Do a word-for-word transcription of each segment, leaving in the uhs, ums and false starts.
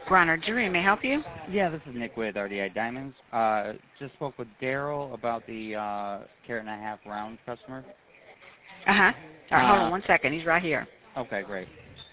Bronner Jewelry, may I help you? Yeah, this is Nick with R D I Diamonds. Uh, just spoke with Daryl about the uh, carat and a half round customer. Uh-huh. All right, hold Uh, on one second. He's right here. okay, great.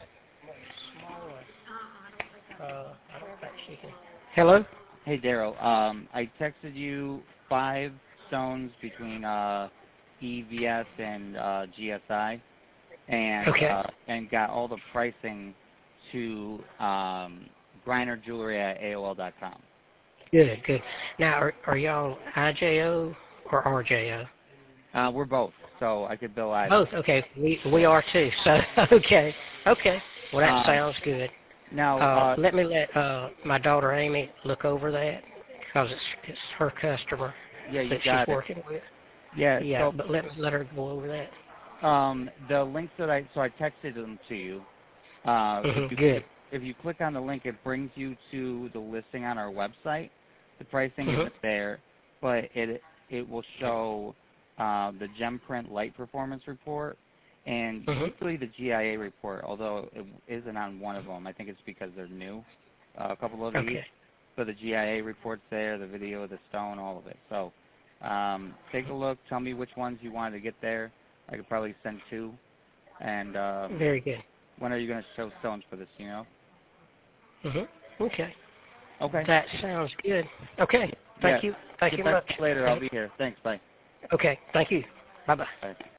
Uh, I don't think she can. Hello? Hey, Daryl. Um, I texted you five stones between uh, E V S and uh, G S I, and Okay. uh, and got all the pricing to um, Griner Jewelry at A O L dot com. Good, good. Now, are, are y'all I J O or R J O? Uh, we're both, so I could bill either. Both, okay. We we are too. So okay, okay. Well, that Um, sounds good. Now, Uh, uh, let me let uh, my daughter Amy look over that because it's it's her customer yeah, you that she's got it. working with. Yeah, Yeah, so but let let her go over that. um, the links that I so I texted them to you. Uh, Mm-hmm, if you good. if you click on the link, it brings you to the listing on our website. The pricing Mm-hmm. isn't there, but it it will show uh, the GemPrint Light Performance Report and Mm-hmm. usually the G I A report. Although it isn't on one of them, I think it's because they're new. Uh, a couple of these, Okay. but the G I A report's there, the video of the stone, all of it. So um, take a look. Tell me which ones you wanted to get there. I could probably send two. And um, Very good. when are you going to show stones for this, you know? Mm-hmm. Okay. Okay. That sounds good. Okay. Thank Yeah. you. Thank Get you back much. later. I'll be here. Thanks. Bye. Okay. Thank you. Bye-bye. Bye.